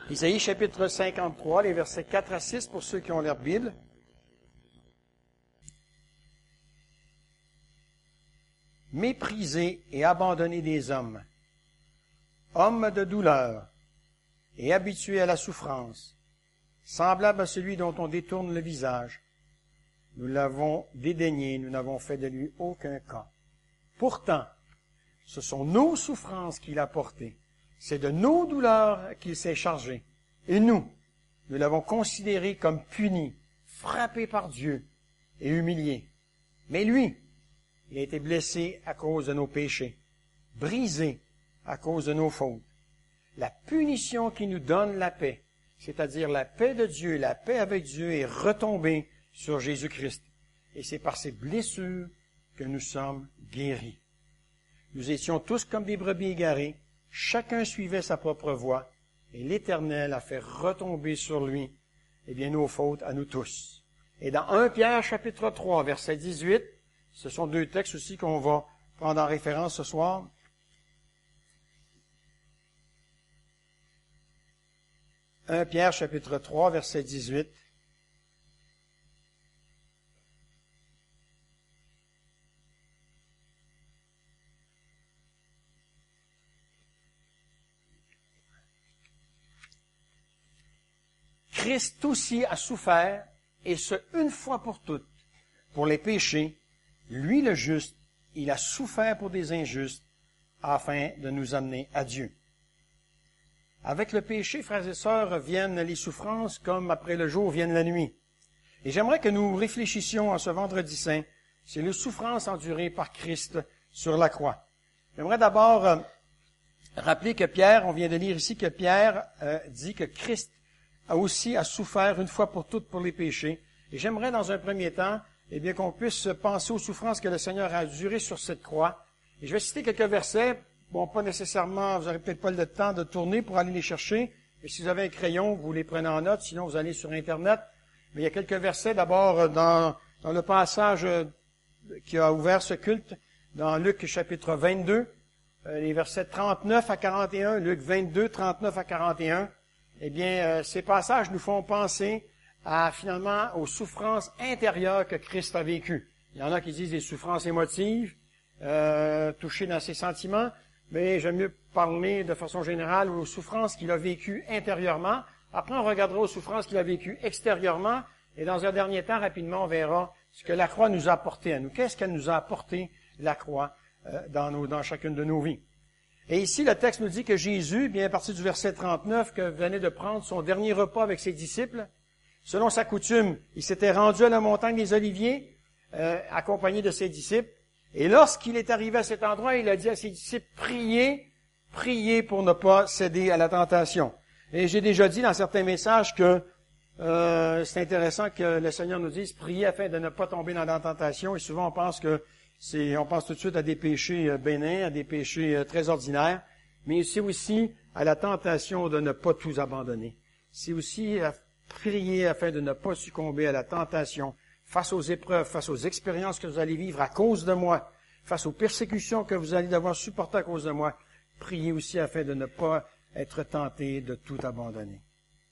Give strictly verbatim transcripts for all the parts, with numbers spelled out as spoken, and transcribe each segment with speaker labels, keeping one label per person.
Speaker 1: Isaïe chapitre cinquante-trois, les versets quatre à six pour ceux qui ont leur Bible. Méprisé et abandonné des hommes, homme de douleur et habitué à la souffrance, semblable à celui dont on détourne le visage. Nous l'avons dédaigné, nous n'avons fait de lui aucun cas. Pourtant, ce sont nos souffrances qu'il a portées. C'est de nos douleurs qu'il s'est chargé. Et nous, nous l'avons considéré comme puni, frappé par Dieu et humilié. Mais lui, il a été blessé à cause de nos péchés, brisé à cause de nos fautes. La punition qui nous donne la paix, c'est-à-dire la paix de Dieu, la paix avec Dieu, est retombée sur Jésus-Christ. Et c'est par ces blessures que nous sommes guéris. Nous étions tous comme des brebis égarées, chacun suivait sa propre voie, et l'Éternel a fait retomber sur lui, eh bien, nos fautes à nous tous. Et dans Première Pierre, chapitre trois, verset dix-huit, ce sont deux textes aussi qu'on va prendre en référence ce soir. Première Pierre, chapitre trois, verset dix-huit. Christ aussi a souffert, et ce une fois pour toutes, pour les péchés. Lui, le juste, il a souffert pour des injustes, afin de nous amener à Dieu. Avec le péché, frères et sœurs, viennent les souffrances, comme après le jour vienne la nuit. Et j'aimerais que nous réfléchissions en ce vendredi saint, c'est les souffrances endurées par Christ sur la croix. J'aimerais d'abord euh, rappeler que Pierre, on vient de lire ici que Pierre euh, dit que Christ a aussi à souffert une fois pour toutes pour les péchés. Et j'aimerais dans un premier temps, eh bien, qu'on puisse penser aux souffrances que le Seigneur a endurées sur cette croix. Et je vais citer quelques versets. Bon, pas nécessairement, vous n'aurez peut-être pas le temps de tourner pour aller les chercher. Mais si vous avez un crayon, vous les prenez en note. Sinon, vous allez sur Internet. Mais il y a quelques versets d'abord dans, dans le passage qui a ouvert ce culte, dans Luc chapitre vingt-deux, les versets trente-neuf à quarante et un, Luc vingt-deux, trente-neuf à quarante et un. Eh bien, euh, ces passages nous font penser à, finalement, aux souffrances intérieures que Christ a vécues. Il y en a qui disent des souffrances émotives, euh, touchées dans ses sentiments, mais j'aime mieux parler de façon générale aux souffrances qu'il a vécues intérieurement. Après, on regardera aux souffrances qu'il a vécues extérieurement, et dans un dernier temps, rapidement, on verra ce que la croix nous a apporté à nous. Qu'est-ce qu'elle nous a apporté, la croix, euh, dans, nos, dans chacune de nos vies? Et ici, le texte nous dit que Jésus, bien à partir du verset trente-neuf, que venait de prendre son dernier repas avec ses disciples, selon sa coutume, il s'était rendu à la montagne des Oliviers, euh, accompagné de ses disciples. Et lorsqu'il est arrivé à cet endroit, il a dit à ses disciples, priez, priez pour ne pas céder à la tentation. Et j'ai déjà dit dans certains messages que euh, c'est intéressant que le Seigneur nous dise, priez afin de ne pas tomber dans la tentation. Et souvent, on pense que C'est, on pense tout de suite à des péchés bénins, à des péchés très ordinaires, mais c'est aussi à la tentation de ne pas tout abandonner. C'est aussi à prier afin de ne pas succomber à la tentation face aux épreuves, face aux expériences que vous allez vivre à cause de moi, face aux persécutions que vous allez devoir supporter à cause de moi. Priez aussi afin de ne pas être tenté de tout abandonner.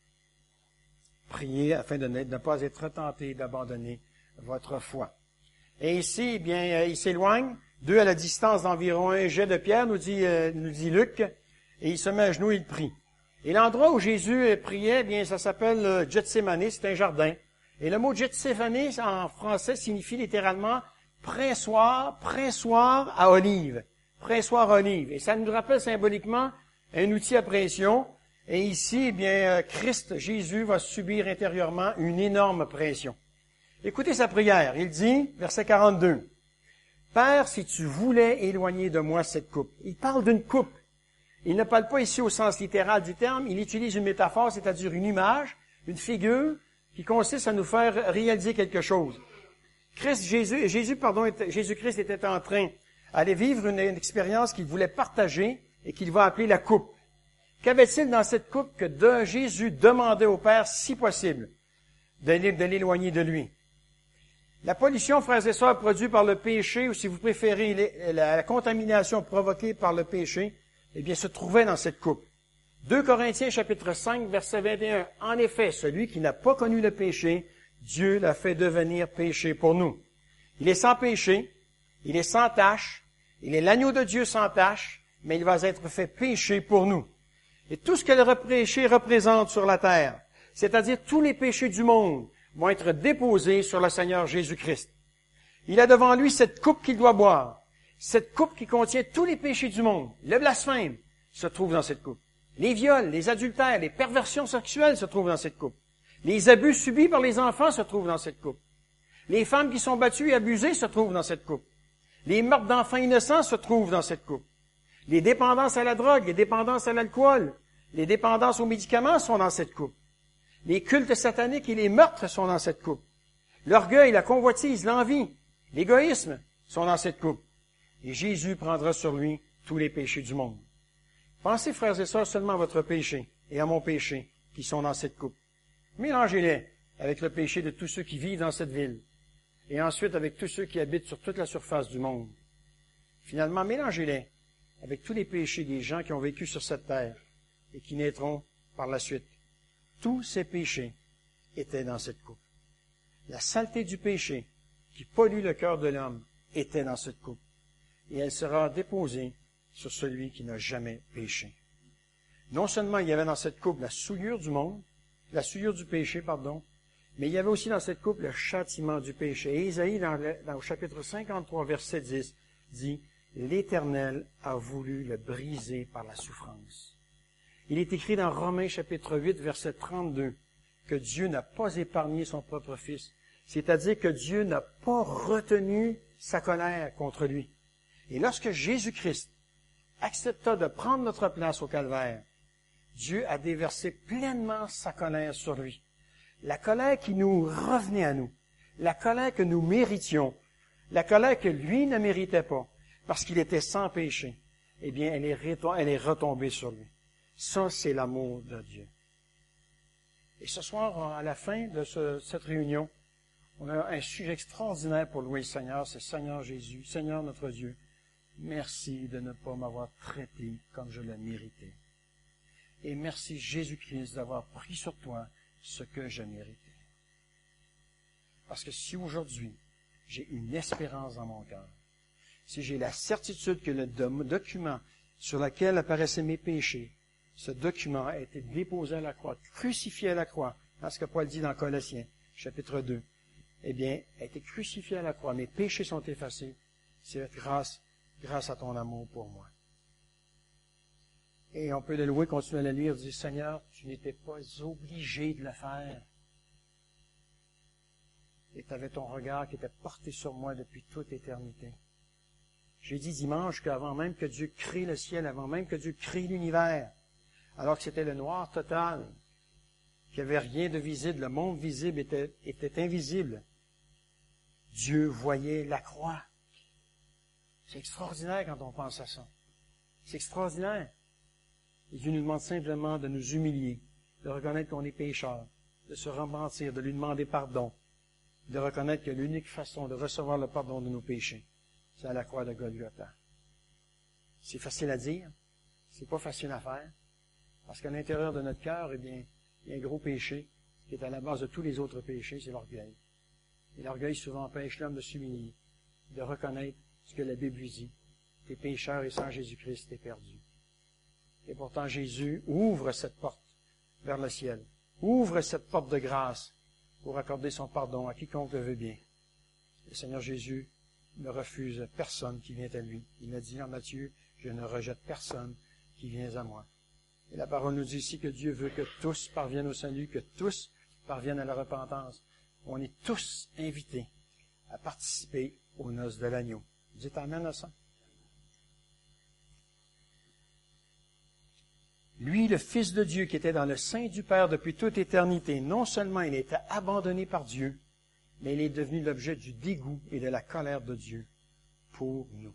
Speaker 1: Priez afin de ne pas être tenté d'abandonner votre foi. Et ici, eh bien, il s'éloigne, deux à la distance d'environ un jet de pierre, nous dit, euh, nous dit Luc, et il se met à genoux et il prie. Et l'endroit où Jésus priait, eh bien, ça s'appelle Gethsémani, c'est un jardin. Et le mot Gethsémani, en français, signifie littéralement pressoir, pressoir à olive. Pressoir à olive. Et ça nous rappelle symboliquement un outil à pression. Et ici, eh bien, Christ, Jésus, va subir intérieurement une énorme pression. Écoutez sa prière. Il dit, verset quarante-deux, « Père, si tu voulais éloigner de moi cette coupe. » Il parle d'une coupe. Il ne parle pas ici au sens littéral du terme. Il utilise une métaphore, c'est-à-dire une image, une figure, qui consiste à nous faire réaliser quelque chose. Christ, Jésus, Jésus, pardon, Jésus-Christ était en train d'aller vivre une, une expérience qu'il voulait partager et qu'il va appeler la coupe. Qu'avait-il dans cette coupe que de Jésus demandait au Père, si possible, de l'éloigner de lui? La pollution, frères et sœurs, produite par le péché, ou si vous préférez, la contamination provoquée par le péché, eh bien, se trouvait dans cette coupe. deux Corinthiens chapitre cinq, verset vingt et un. En effet, celui qui n'a pas connu le péché, Dieu l'a fait devenir péché pour nous. Il est sans péché, il est sans tache, il est l'agneau de Dieu sans tache, mais il va être fait péché pour nous. Et tout ce que le péché représente sur la terre, c'est-à-dire tous les péchés du monde, vont être déposés sur le Seigneur Jésus-Christ. Il a devant lui cette coupe qu'il doit boire, cette coupe qui contient tous les péchés du monde. Le blasphème se trouve dans cette coupe. Les viols, les adultères, les perversions sexuelles se trouvent dans cette coupe. Les abus subis par les enfants se trouvent dans cette coupe. Les femmes qui sont battues et abusées se trouvent dans cette coupe. Les meurtres d'enfants innocents se trouvent dans cette coupe. Les dépendances à la drogue, les dépendances à l'alcool, les dépendances aux médicaments sont dans cette coupe. Les cultes sataniques et les meurtres sont dans cette coupe. L'orgueil, la convoitise, l'envie, l'égoïsme sont dans cette coupe. Et Jésus prendra sur lui tous les péchés du monde. Pensez, frères et sœurs, seulement à votre péché et à mon péché qui sont dans cette coupe. Mélangez-les avec le péché de tous ceux qui vivent dans cette ville et ensuite avec tous ceux qui habitent sur toute la surface du monde. Finalement, mélangez-les avec tous les péchés des gens qui ont vécu sur cette terre et qui naîtront par la suite. Tous ces péchés étaient dans cette coupe. La saleté du péché qui pollue le cœur de l'homme était dans cette coupe. Et elle sera déposée sur celui qui n'a jamais péché. Non seulement il y avait dans cette coupe la souillure du monde, la souillure du péché, pardon, mais il y avait aussi dans cette coupe le châtiment du péché. Et Isaïe, dans le, dans le chapitre cinquante-trois, verset dix, dit « L'Éternel a voulu le briser par la souffrance. » Il est écrit dans Romains, chapitre huit, verset trente-deux, que Dieu n'a pas épargné son propre Fils, c'est-à-dire que Dieu n'a pas retenu sa colère contre lui. Et lorsque Jésus-Christ accepta de prendre notre place au calvaire, Dieu a déversé pleinement sa colère sur lui. La colère qui nous revenait à nous, la colère que nous méritions, la colère que lui ne méritait pas, parce qu'il était sans péché, eh bien, elle est, elle est retombée sur lui. Ça, c'est l'amour de Dieu. Et ce soir, à la fin de ce, cette réunion, on a un sujet extraordinaire pour louer le Seigneur, c'est Seigneur Jésus, Seigneur notre Dieu. Merci de ne pas m'avoir traité comme je le méritais. Et merci Jésus-Christ d'avoir pris sur toi ce que je méritais. Parce que si aujourd'hui, j'ai une espérance dans mon cœur, si j'ai la certitude que le document sur lequel apparaissaient mes péchés, ce document a été déposé à la croix, crucifié à la croix, dans ce que Paul dit dans Colossiens, chapitre deux, eh bien, a été crucifié à la croix, mes péchés sont effacés, c'est grâce grâce à ton amour pour moi. Et on peut le louer, continuer à le lire, dire, Seigneur, tu n'étais pas obligé de le faire. Et tu avais ton regard qui était porté sur moi depuis toute éternité. J'ai dit dimanche qu'avant même que Dieu crée le ciel, avant même que Dieu crée l'univers, alors que c'était le noir total, qu'il n'y avait rien de visible, le monde visible était, était invisible, Dieu voyait la croix. C'est extraordinaire quand on pense à ça. C'est extraordinaire. Et Dieu nous demande simplement de nous humilier, de reconnaître qu'on est pécheurs, de se repentir, de lui demander pardon, de reconnaître que l'unique façon de recevoir le pardon de nos péchés, c'est à la croix de Golgotha. C'est facile à dire, c'est pas facile à faire, parce qu'à l'intérieur de notre cœur, eh bien, il y a un gros péché qui est à la base de tous les autres péchés, c'est l'orgueil. Et l'orgueil souvent empêche l'homme de s'humilier, de reconnaître ce que la Bible lui dit. T'es pécheur et sans Jésus-Christ, t'es perdu. Et pourtant, Jésus ouvre cette porte vers le ciel. Ouvre cette porte de grâce pour accorder son pardon à quiconque le veut bien. Le Seigneur Jésus ne refuse personne qui vient à lui. Il a dit en Matthieu, je ne rejette personne qui vient à moi. Et la parole nous dit ici que Dieu veut que tous parviennent au salut, que tous parviennent à la repentance. On est tous invités à participer aux noces de l'agneau. Dites amen à ça. Lui, le Fils de Dieu qui était dans le sein du Père depuis toute éternité, non seulement il était abandonné par Dieu, mais il est devenu l'objet du dégoût et de la colère de Dieu pour nous.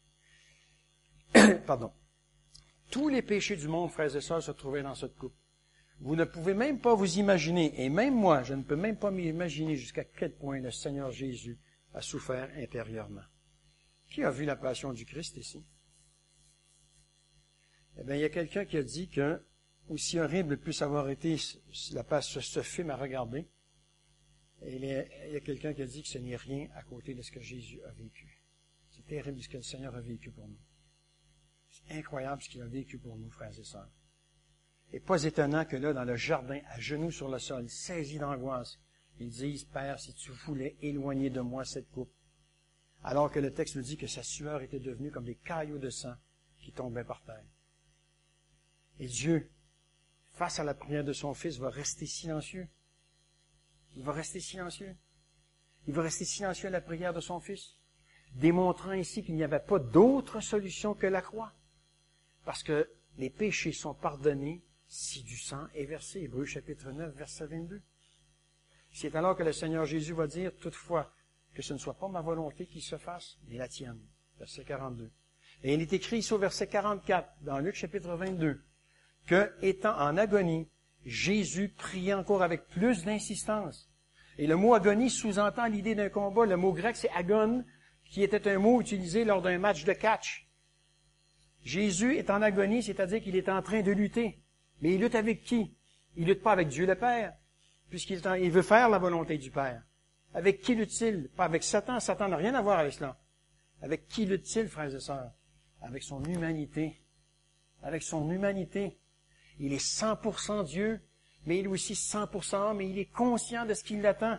Speaker 1: Pardon. Tous les péchés du monde, frères et sœurs, se trouvaient dans cette coupe. Vous ne pouvez même pas vous imaginer, et même moi, je ne peux même pas m'imaginer jusqu'à quel point le Seigneur Jésus a souffert intérieurement. Qui a vu la passion du Christ ici? Eh bien, il y a quelqu'un qui a dit que aussi horrible puisse avoir été la passe, ce, ce film à regarder, il y a, il y a quelqu'un qui a dit que ce n'est rien à côté de ce que Jésus a vécu. C'est terrible ce que le Seigneur a vécu pour nous. C'est incroyable ce qu'il a vécu pour nous, frères et sœurs. Et pas étonnant que là, dans le jardin, à genoux sur le sol, saisi d'angoisse, ils disent, Père, si tu voulais éloigner de moi cette coupe. Alors que le texte nous dit que sa sueur était devenue comme des caillots de sang qui tombaient par terre. Et Dieu, face à la prière de son Fils, va rester silencieux. Il va rester silencieux. Il va rester silencieux à la prière de son Fils, démontrant ici qu'il n'y avait pas d'autre solution que la croix. Parce que les péchés sont pardonnés si du sang est versé. Hébreux chapitre neuf, verset vingt-deux. C'est alors que le Seigneur Jésus va dire, toutefois, que ce ne soit pas ma volonté qui se fasse, mais la tienne. Verset quarante-deux. Et il est écrit ici au verset quarante-quatre, dans Luc chapitre vingt-deux, que, étant en agonie, Jésus priait encore avec plus d'insistance. Et le mot agonie sous-entend l'idée d'un combat. Le mot grec, c'est agon, qui était un mot utilisé lors d'un match de catch. Jésus est en agonie, c'est-à-dire qu'il est en train de lutter. Mais il lutte avec qui? Il lutte pas avec Dieu le Père, puisqu'il est en, il veut faire la volonté du Père. Avec qui lutte-t-il? Pas avec Satan. Satan n'a rien à voir avec cela. Avec qui lutte-t-il, frères et sœurs? Avec son humanité. Avec son humanité. Il est cent pour cent Dieu, mais il est aussi cent pour cent homme, et il est conscient de ce qui l'attend.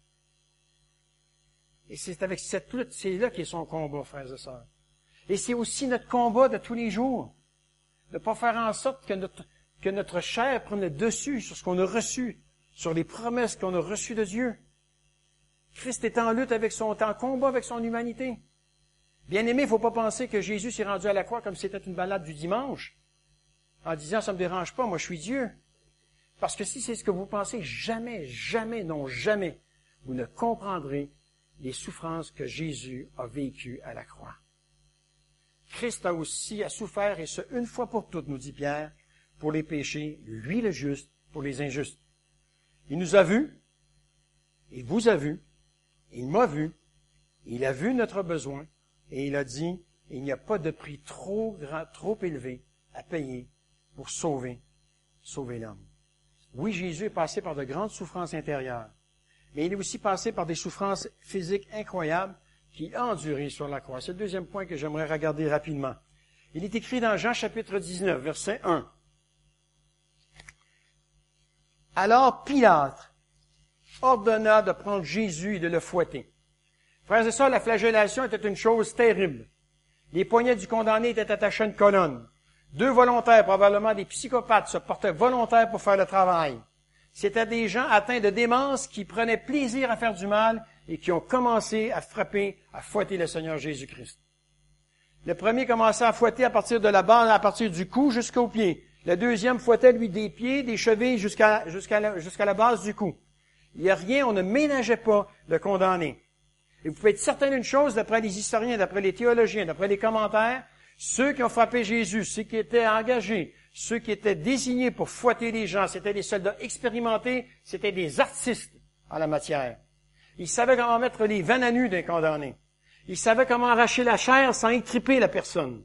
Speaker 1: Et c'est avec cette lutte, c'est là qu'est son combat, frères et sœurs. Et c'est aussi notre combat de tous les jours. De ne pas faire en sorte que notre, que notre chair prenne le dessus sur ce qu'on a reçu, sur les promesses qu'on a reçues de Dieu. Christ est en lutte avec son, en combat avec son humanité. Bien aimé, il ne faut pas penser que Jésus s'est rendu à la croix comme si c'était une balade du dimanche, en disant, ça ne me dérange pas, moi je suis Dieu. Parce que si c'est ce que vous pensez, jamais, jamais, non jamais, vous ne comprendrez les souffrances que Jésus a vécues à la croix. Christ a aussi a souffert, et ce, une fois pour toutes, nous dit Pierre, pour les péchés, lui le juste, pour les injustes. Il nous a vus, il vous a vus, il m'a vu, il a vu notre besoin, et il a dit, il n'y a pas de prix trop grand, trop élevé à payer pour sauver, sauver l'homme. Oui, Jésus est passé par de grandes souffrances intérieures, mais il est aussi passé par des souffrances physiques incroyables qu'il a endurées sur la croix. C'est le deuxième point que j'aimerais regarder rapidement. Il est écrit dans Jean chapitre dix-neuf, verset un. Alors Pilate ordonna de prendre Jésus et de le fouetter. Frères et sœurs, la flagellation était une chose terrible. Les poignets du condamné étaient attachés à une colonne. Deux volontaires, probablement des psychopathes, se portaient volontaires pour faire le travail. C'étaient des gens atteints de démence qui prenaient plaisir à faire du mal et qui ont commencé à frapper, à fouetter le Seigneur Jésus-Christ. Le premier commençait à fouetter à partir de la base, à partir du cou jusqu'aux pieds. Le deuxième fouettait, lui, des pieds, des chevilles jusqu'à, jusqu'à la, jusqu'à la base du cou. Il n'y a rien, on ne ménageait pas le condamné. Et vous pouvez être certain d'une chose, d'après les historiens, d'après les théologiens, d'après les commentaires, ceux qui ont frappé Jésus, ceux qui étaient engagés, ceux qui étaient désignés pour fouetter les gens, c'était des soldats expérimentés, c'était des artistes en la matière. Ils savaient comment mettre les veines à nu d'un condamné. Ils savaient comment arracher la chair sans étriper la personne.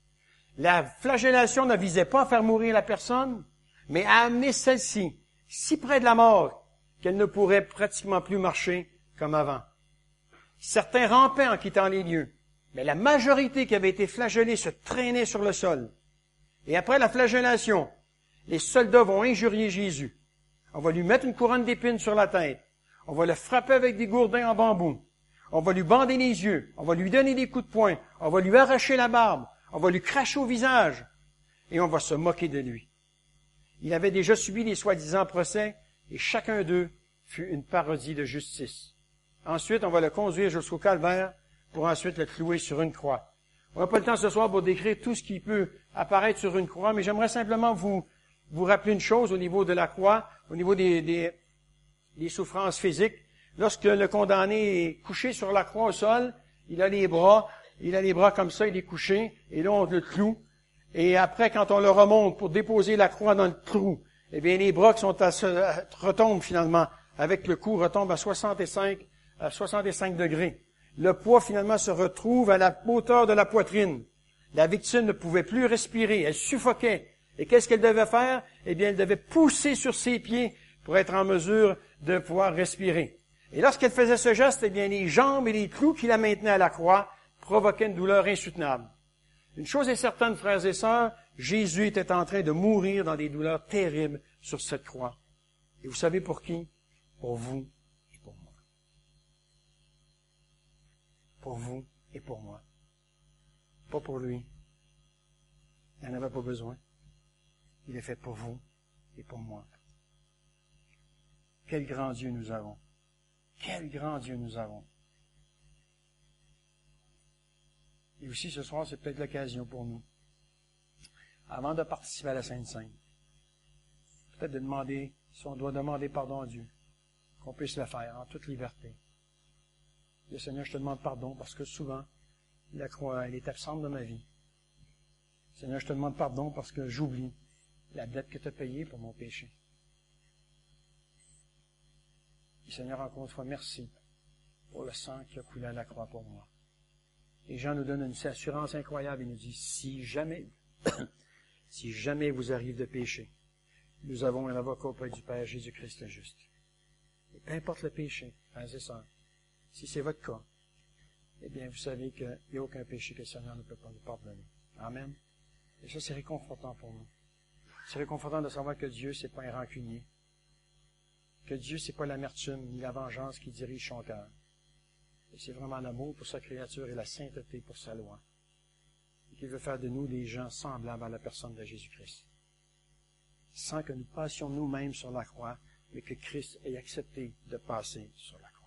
Speaker 1: La flagellation ne visait pas à faire mourir la personne, mais à amener celle-ci si près de la mort qu'elle ne pourrait pratiquement plus marcher comme avant. Certains rampaient en quittant les lieux, mais la majorité qui avait été flagellée se traînait sur le sol. Et après la flagellation, les soldats vont injurier Jésus. On va lui mettre une couronne d'épines sur la tête. On va le frapper avec des gourdins en bambou. On va lui bander les yeux. On va lui donner des coups de poing. On va lui arracher la barbe. On va lui cracher au visage. Et on va se moquer de lui. Il avait déjà subi les soi-disant procès, et chacun d'eux fut une parodie de justice. Ensuite, on va le conduire jusqu'au calvaire pour ensuite le clouer sur une croix. On n'a pas le temps ce soir pour décrire tout ce qui peut apparaître sur une croix, mais j'aimerais simplement vous, vous rappeler une chose au niveau de la croix, au niveau des, des, des souffrances physiques. Lorsque le condamné est couché sur la croix au sol, il a les bras, il a les bras comme ça, il est couché, et là on le cloue. Et après, quand on le remonte pour déposer la croix dans le trou, eh bien les bras qui sont à, à, retombent finalement, avec le cou, retombent à soixante-cinq, à soixante-cinq degrés. Le poids finalement se retrouve à la hauteur de la poitrine. La victime ne pouvait plus respirer, elle suffoquait. Et qu'est-ce qu'elle devait faire? Eh bien, elle devait pousser sur ses pieds pour être en mesure de pouvoir respirer. Et lorsqu'elle faisait ce geste, eh bien, les jambes et les clous qui la maintenaient à la croix provoquaient une douleur insoutenable. Une chose est certaine, frères et sœurs, Jésus était en train de mourir dans des douleurs terribles sur cette croix. Et vous savez pour qui? Pour vous et pour moi. Pour vous et pour moi. Pas pour lui. Il n'en avait pas besoin. Il est fait pour vous et pour moi. Quel grand Dieu nous avons. Quel grand Dieu nous avons. Et aussi, ce soir, c'est peut-être l'occasion pour nous, avant de participer à la Sainte Seine, peut-être de demander, si on doit demander pardon à Dieu, qu'on puisse le faire en toute liberté. Le Seigneur, je te demande pardon parce que souvent, la croix, elle est absente de ma vie. Seigneur, je te demande pardon parce que j'oublie la dette que tu as payée pour mon péché. Et Seigneur, encore une fois, merci pour le sang qui a coulé à la croix pour moi. Et Jean nous donne une assurance incroyable. Il nous dit, si jamais, si jamais vous arrive de pécher, nous avons un avocat auprès du Père, Jésus-Christ le juste. Et peu importe le péché, frères et sœurs, si c'est votre cas, eh bien, vous savez qu'il n'y a aucun péché que le Seigneur ne peut pas nous pardonner. Amen. Et ça, c'est réconfortant pour nous. C'est réconfortant de savoir que Dieu, c'est pas un rancunier. Que Dieu, c'est pas l'amertume ni la vengeance qui dirige son cœur. Et c'est vraiment l'amour pour sa créature et la sainteté pour sa loi. Et qu'il veut faire de nous des gens semblables à la personne de Jésus-Christ. Sans que nous passions nous-mêmes sur la croix, mais que Christ ait accepté de passer sur la croix.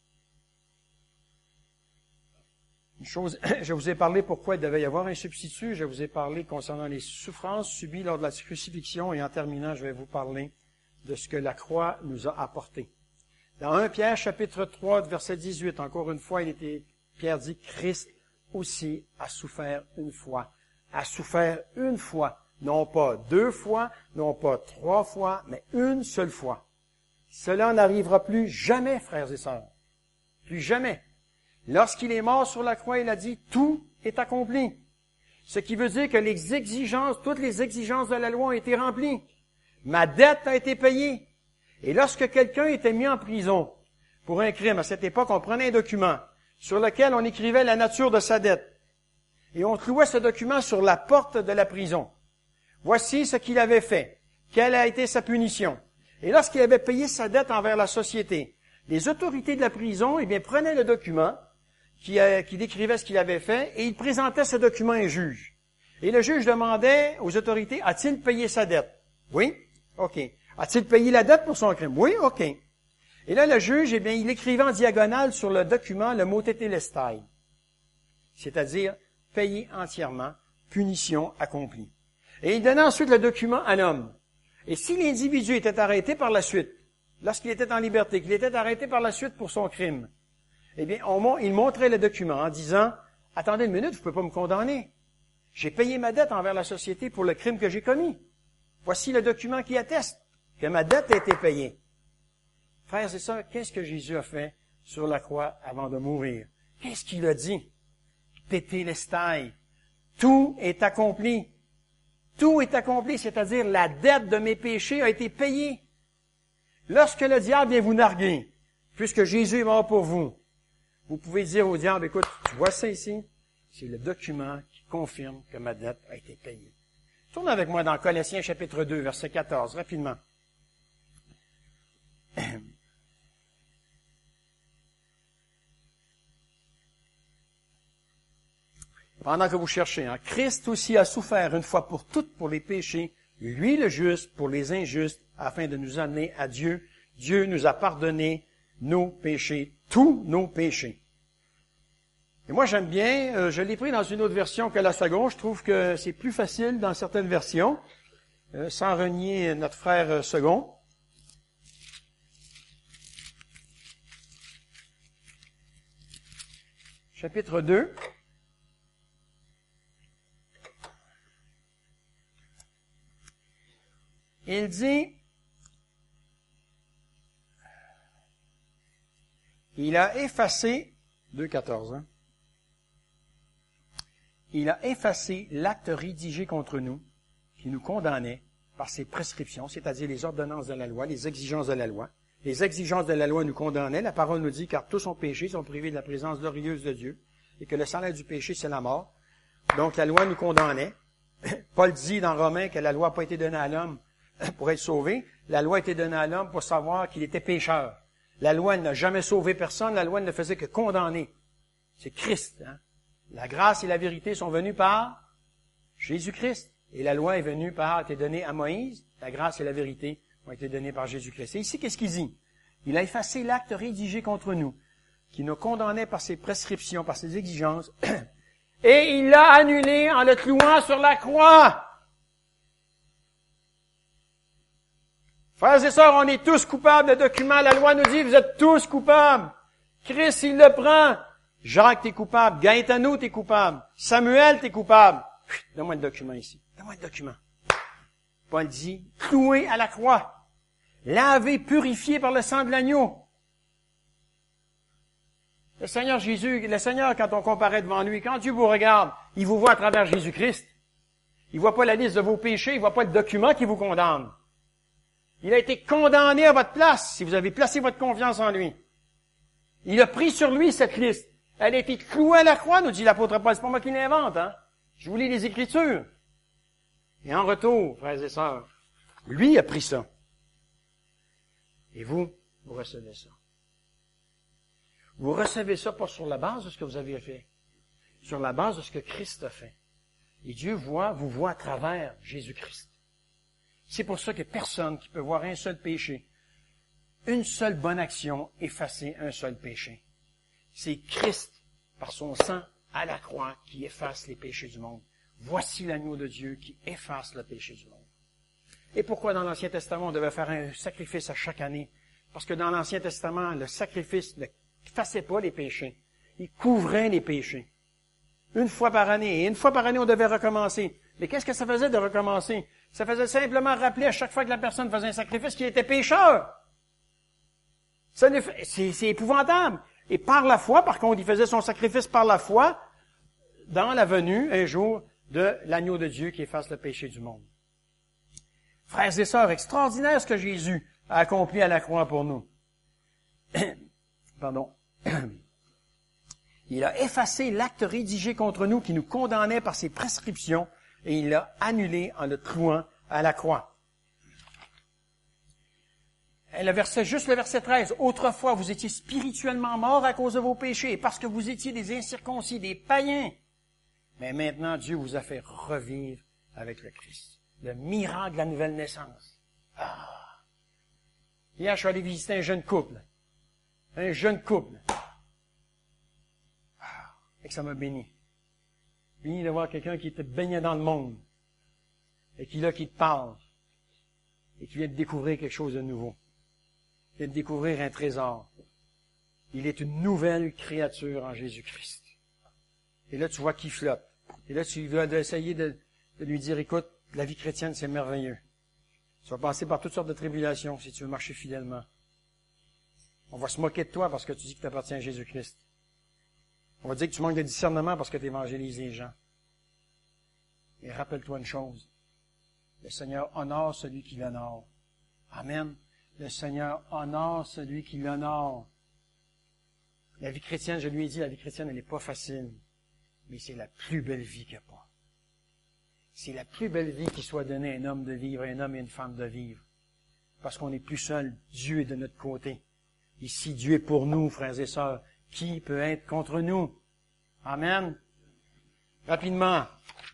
Speaker 1: Une chose, je vous ai parlé pourquoi il devait y avoir un substitut. Je vous ai parlé concernant les souffrances subies lors de la crucifixion. Et en terminant, je vais vous parler de ce que la croix nous a apporté. Dans premier Pierre, chapitre trois, verset dix-huit, encore une fois, il était, Pierre dit, Christ aussi a souffert une fois. A souffert une fois. Non pas deux fois, non pas trois fois, mais une seule fois. Cela n'arrivera plus jamais, frères et sœurs. Plus jamais. Lorsqu'il est mort sur la croix, il a dit, tout est accompli. Ce qui veut dire que les exigences, toutes les exigences de la loi ont été remplies. Ma dette a été payée. Et lorsque quelqu'un était mis en prison pour un crime, à cette époque, on prenait un document sur lequel on écrivait la nature de sa dette. Et on clouait ce document sur la porte de la prison. Voici ce qu'il avait fait. Quelle a été sa punition? Et lorsqu'il avait payé sa dette envers la société, les autorités de la prison, eh bien, prenaient le document qui, euh, qui décrivait ce qu'il avait fait et ils présentaient ce document à un juge. Et le juge demandait aux autorités, a-t-il payé sa dette? Oui? OK. A-t-il payé la dette pour son crime? Oui? OK. Et là, le juge, eh bien, il écrivait en diagonale sur le document le mot tétélestai, c'est-à-dire payé entièrement, punition accomplie. Et il donnait ensuite le document à l'homme. Et si l'individu était arrêté par la suite, lorsqu'il était en liberté, qu'il était arrêté par la suite pour son crime, eh bien, on, il montrait le document en disant, « Attendez une minute, vous ne pouvez pas me condamner. J'ai payé ma dette envers la société pour le crime que j'ai commis. Voici le document qui atteste que ma dette a été payée. » Frères et sœurs, qu'est-ce que Jésus a fait sur la croix avant de mourir? Qu'est-ce qu'il a dit? Tétélestai. Tout est accompli. Tout est accompli, c'est-à-dire la dette de mes péchés a été payée. Lorsque le diable vient vous narguer, puisque Jésus est mort pour vous, vous pouvez dire au diable, écoute, tu vois ça ici? C'est le document qui confirme que ma dette a été payée. Tourne avec moi dans Colossiens chapitre deux, verset quatorze, rapidement. Pendant que vous cherchez, hein, Christ aussi a souffert une fois pour toutes pour les péchés, lui le juste pour les injustes, afin de nous amener à Dieu. Dieu nous a pardonné nos péchés, tous nos péchés. Et moi j'aime bien, euh, je l'ai pris dans une autre version que la seconde, je trouve que c'est plus facile dans certaines versions, euh, sans renier notre frère euh, second. Chapitre deux. Il dit, il a effacé, deux quatorze, hein, il a effacé l'acte rédigé contre nous, qui nous condamnait par ses prescriptions, c'est-à-dire les ordonnances de la loi, les exigences de la loi. Les exigences de la loi nous condamnaient. La parole nous dit, car tous ont péché, sont privés de la présence glorieuse de Dieu, et que le salaire du péché, c'est la mort. Donc, la loi nous condamnait. Paul dit dans Romains que la loi n'a pas été donnée à l'homme pour être sauvé. La loi a été donnée à l'homme pour savoir qu'il était pécheur. La loi, elle n'a jamais sauvé personne. La loi ne faisait que condamner. C'est Christ. Hein? La grâce et la vérité sont venues par Jésus-Christ. Et la loi est venue par, a été donnée à Moïse. La grâce et la vérité ont été données par Jésus-Christ. Et ici, qu'est-ce qu'il dit? Il a effacé l'acte rédigé contre nous, qui nous condamnait par ses prescriptions, par ses exigences, et il l'a annulé en le clouant sur la croix. Frères et sœurs, on est tous coupables de documents. La loi nous dit, vous êtes tous coupables. Christ, il le prend. Jacques, t'es coupable. Gaëtano, t'es coupable. Samuel, t'es coupable. Donne-moi le document ici. Donne-moi le document. Paul dit, cloué à la croix. Lavé, purifié par le sang de l'agneau. Le Seigneur Jésus, le Seigneur, quand on comparaît devant lui, quand Dieu vous regarde, il vous voit à travers Jésus-Christ. Il voit pas la liste de vos péchés, il voit pas le document qui vous condamne. Il a été condamné à votre place, si vous avez placé votre confiance en lui. Il a pris sur lui cette liste. Elle a été clouée à la croix, nous dit l'apôtre Paul. C'est pas moi qui l'invente, hein. Je vous lis les Écritures. Et en retour, frères et sœurs, lui a pris ça. Et vous, vous recevez ça. Vous recevez ça pas sur la base de ce que vous avez fait, sur la base de ce que Christ a fait. Et Dieu voit, vous voit à travers Jésus-Christ. C'est pour ça que personne qui peut voir un seul péché, une seule bonne action, effacer un seul péché. C'est Christ, par son sang à la croix, qui efface les péchés du monde. Voici l'agneau de Dieu qui efface le péché du monde. Et pourquoi dans l'Ancien Testament on devait faire un sacrifice à chaque année? Parce que dans l'Ancien Testament, le sacrifice ne effaçait pas les péchés. Il couvrait les péchés. Une fois par année. Et une fois par année, on devait recommencer. Mais qu'est-ce que ça faisait de recommencer? Ça faisait simplement rappeler à chaque fois que la personne faisait un sacrifice qu'il était pécheur. Ça ne fait, c'est, c'est épouvantable. Et par la foi, par contre, il faisait son sacrifice par la foi dans la venue, un jour, de l'agneau de Dieu qui efface le péché du monde. Frères et sœurs, extraordinaire ce que Jésus a accompli à la croix pour nous. Pardon. Il a effacé l'acte rédigé contre nous qui nous condamnait par ses prescriptions et il l'a annulé en le clouant à la croix. Le verset, juste le verset treize. Autrefois, vous étiez spirituellement morts à cause de vos péchés, parce que vous étiez des incirconcis, des païens. Mais maintenant, Dieu vous a fait revivre avec le Christ. Le miracle de la nouvelle naissance. Ah! Hier, je suis allé visiter un jeune couple. Un jeune couple. Ah! Et que ça m'a béni. Béni de voir quelqu'un qui te baignait dans le monde. Et qui, là, qui te parle. Et qui vient de découvrir quelque chose de nouveau. Qui vient de découvrir un trésor. Il est une nouvelle créature en Jésus-Christ. Et là, tu vois qu'il flotte. Et là, tu vas essayer de, de lui dire, écoute, la vie chrétienne, c'est merveilleux. Tu vas passer par toutes sortes de tribulations si tu veux marcher fidèlement. On va se moquer de toi parce que tu dis que tu appartiens à Jésus-Christ. On va dire que tu manques de discernement parce que tu évangélises les gens. Et rappelle-toi une chose. Le Seigneur honore celui qui l'honore. Amen. Le Seigneur honore celui qui l'honore. La vie chrétienne, je lui ai dit, la vie chrétienne, elle n'est pas facile. Mais c'est la plus belle vie qu'il n'y a pas. C'est la plus belle vie qui soit donnée à un homme de vivre, à un homme et une femme de vivre. Parce qu'on n'est plus seul. Dieu est de notre côté. Et si Dieu est pour nous, frères et sœurs, qui peut être contre nous? Amen. Rapidement.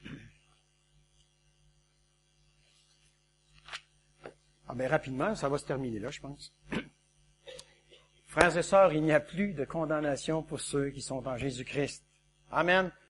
Speaker 1: Ah ben rapidement, ça va se terminer là, je pense. Frères et sœurs, il n'y a plus de condamnation pour ceux qui sont en Jésus-Christ. Amen.